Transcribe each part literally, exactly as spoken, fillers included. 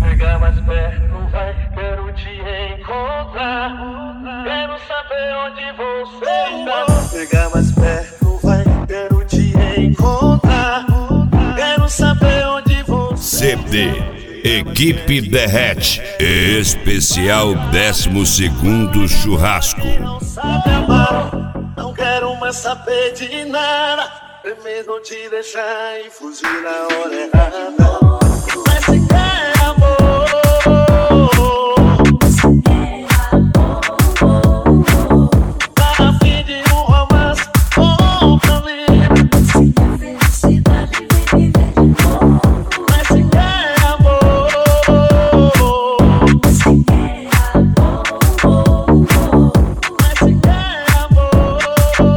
Chegar mais perto, vai, quero te encontrar. Quero saber onde você está. Chegar mais perto, vai, quero te encontrar. Quero saber onde você C D Equipe Derrete, especial décimo segundo churrasco. não sabe amar, não quero mais saber de nada. Primeiro te deixar e fugir na hora errada. Mas se quer amor, tá a fim de um romance bom pra mim. Mas se quer amor, mas se quer amor.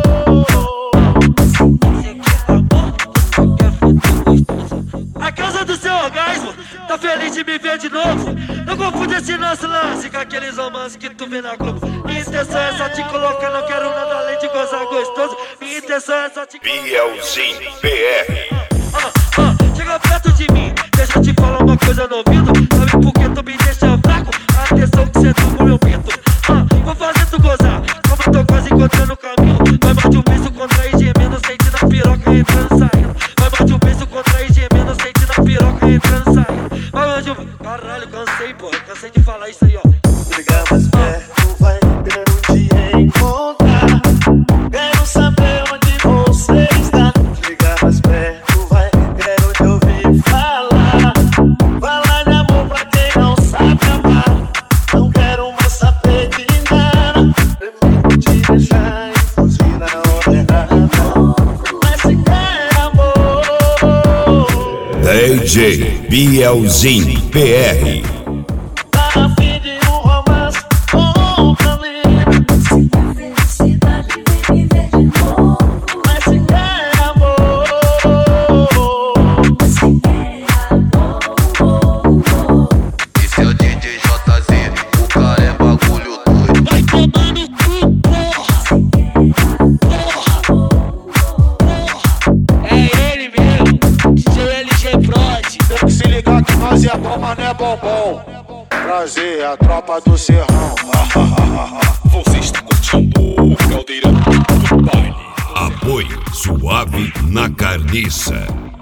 A causa do seu orgasmo, tá feliz de me ver de novo. Não confunde esse nosso lance com aqueles romances que tu vê na Globo. Minha intenção é só te colocar, não quero nada além de gozar gostoso. Minha intenção é só te Bielzinho P R. Ah, ah, chega perto de mim, deixa eu te falar uma coisa no ouvido. Sabe por que tu me deixa fraco? Atenção que cê tá com meu pinto. Ah, vou fazer tu gozar, como eu tô quase encontrando o caminho. Vai mais de um beijo contra e gemendo, sentindo a piroca entrando e saindo. Vai mais de um beijo contra e gemendo, sentindo a piroca entrando e saindo. Vai mais de um... Caralho, cansei, pô, cansei de falar isso aí, ó. Chegar mais perto, vai, quero te encontrar. Quero saber onde você está. Chegar mais perto, vai, quero te ouvir falar. Falar de amor pra quem não sabe amar. Não quero mais saber de nada. Primeiro te deixar e fugir na hora errada. Mas se quer amor, D J Bielzinho P R. tá a fim de um romance bom pra mim. Mas se quer amor, Esse é o D J J Z, o cara é bagulho doido. vai tomar no cu, porra. É ele mesmo, D J L G Prod. Tem que se ligar que nós é bom, mas não é bombom. Prazer, a tropa do Serrão. Você está curtindo o Caldeirão do Baile. Apoio Suave na Carniça.